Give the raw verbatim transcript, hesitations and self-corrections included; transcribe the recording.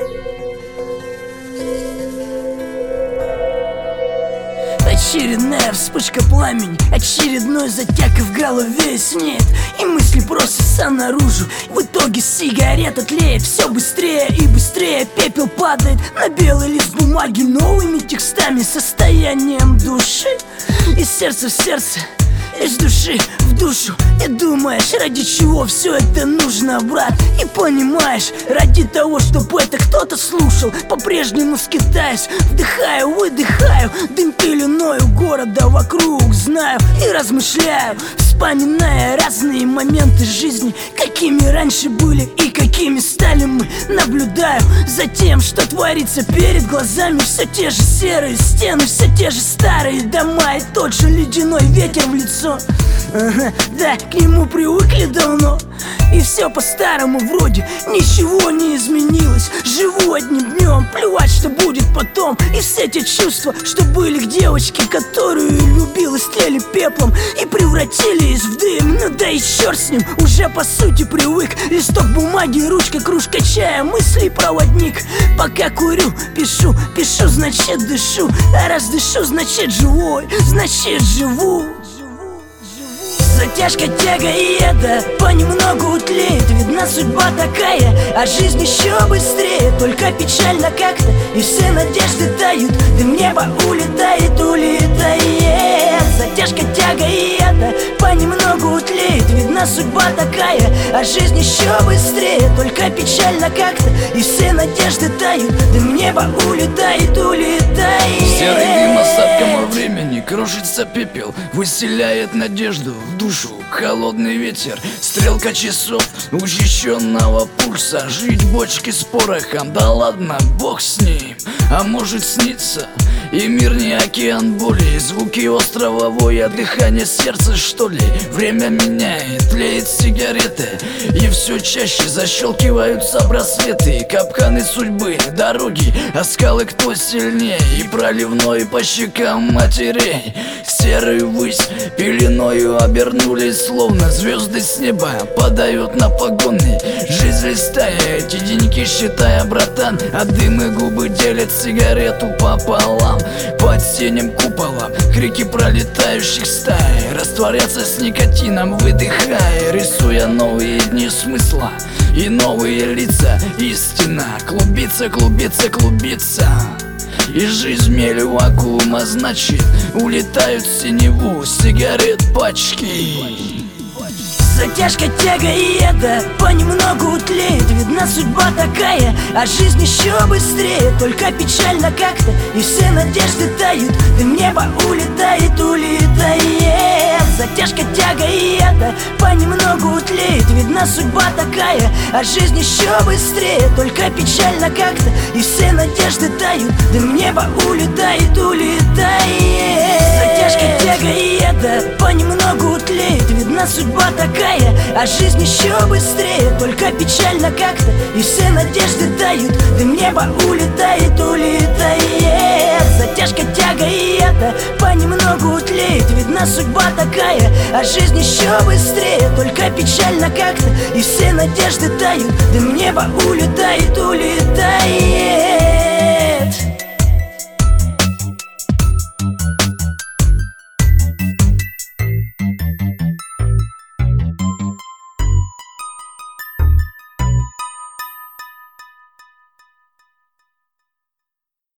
Очередная вспышка пламени, очередной затяг в голове снеет, и мысли просятся наружу. В итоге сигарета тлеет все быстрее и быстрее. Пепел падает на белый лист бумаги новыми текстами, состоянием души. Из сердца в сердце, из души в душу. И думаешь, ради чего все это нужно, брат. И понимаешь, ради того, чтобы это кто-то слушал. По-прежнему скитаюсь, вдыхаю, выдыхаю дым пеленою города вокруг. Знаю и размышляю, вспоминая разные моменты жизни, какими раньше были и какими стали мы. Наблюдаю за тем, что творится перед глазами. Все те же серые стены, все те же старые дома, и тот же ледяной ветер в лицо. Ага, да, к нему привыкли давно, и все по-старому вроде ничего не изменилось. Живу одним днем, плевать, что будет потом. И все те чувства, что были к девочке, которую любил, истлели пеплом и превратились в дым. Ну да и черт с ним, уже по сути привык. Листок бумаги, ручка, кружка чая, мысли проводник. Пока курю, пишу, пишу, значит дышу. А раз дышу, значит живой, значит живу. Затяжка, тяга и это понемногу тлеет. Видна судьба такая, а жизнь еще быстрее. Только печально как-то, и все надежды тают. Дым неба улетает, улетает. Затяжка, тяга и это понемногу тлеет. Видна судьба такая, а жизнь еще быстрее. Только печально как-то, и все надежды тают. Дым неба улетает, улетает. Серый дым остатком во времени, кружится пепел, выселяет надежду в душу. Холодный ветер, стрелка часов, учащенного пульса. Жить в бочке с порохом, да ладно, бог с ним. А может снится, и мир не океан боли. Звуки острова воя, дыхание сердца, что ли. Время меняет, тлеет сигареты, и все чаще защелкиваются браслеты. Капканы судьбы, дороги, а скалы кто сильнее. И проливной по щекам матерей. Серую высь пеленою обернулись, словно звезды с неба падают на погоны. Жизнь листая, эти деньги считая, братан, а дым и губы делят сигарету пополам. Под синим куполом крики пролетающих стай растворятся с никотином, выдыхая, рисуя новые дни смысла и новые лица. Истина клубится, клубится, клубится, и жизнь мелью вакуума, значит, улетают в синеву сигарет пачки. Затяжка, тяга и это понемногу тлеет. Видна судьба такая, а жизнь еще быстрее. Только печально как-то, и все надежды тают. Дым неба улетает, улетает. Затяжка, тяга и это понемногу тлеет. Видна судьба такая, а жизнь еще быстрее. Только печально как-то, и все надежды тают. Дым неба улетает, улетает. Затяжка, тяга и это понемногу тлеет. Видна судьба такая, а жизнь еще быстрее. Только печально как-то, и все надежды тают. Дым неба улетает, улетает. Затяжка, тяга и это понемногу тлеет. Видна судьба такая, а жизнь еще быстрее. Только печально как-то, и все надежды тают. Дым неба улетает, улетает.